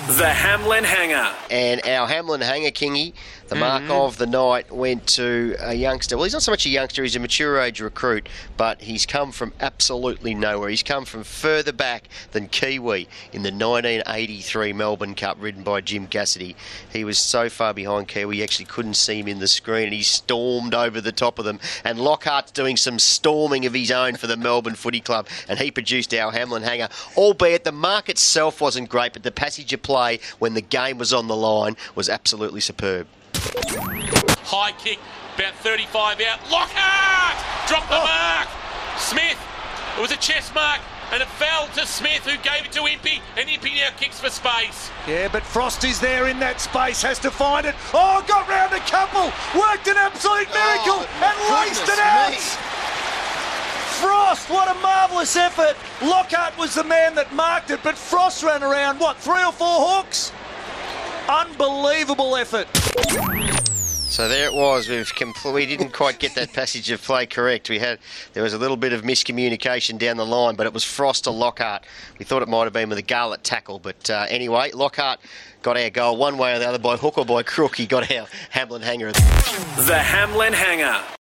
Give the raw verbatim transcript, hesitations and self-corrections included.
The Hamlin Hanger. And our Hamlin Hanger, Kingy, the mark Mm-hmm. of the night went to a youngster. Well, he's not so much a youngster, he's a mature age recruit, but he's come from absolutely nowhere. He's come from further back than Kiwi in the nineteen eighty-three Melbourne Cup, ridden by Jim Cassidy. He was so far behind Kiwi, you actually couldn't see him in the screen, and he stormed over the top of them. And Lockhart's doing some storming of his own for the Melbourne Footy Club, and he produced our Hamlin Hanger, albeit the mark itself wasn't great, but the passage of play when the game was on the line was absolutely superb. High kick, about thirty-five out. Lockhart! Dropped the Oh. mark! Smith, it was a chest mark, and it fell to Smith, who gave it to Impey, and Impey now kicks for space. Yeah, but Frosty's there in that space, has to find it. Oh, got round a couple, worked an absolute miracle, Oh, and laced it out. goodness Frost, what a marvellous effort. Lockhart was the man that marked it, but Frost ran around, what, three or four hooks? Unbelievable effort. So there it was. We've compl- we didn't quite get that passage of play correct. We had there was a little bit of miscommunication down the line, but it was Frost to Lockhart. We thought it might have been with a Garlett tackle, but uh, anyway, Lockhart got our goal one way or the other, by hook or by crook. He got our Hamlin Hanger. The Hamlin Hanger.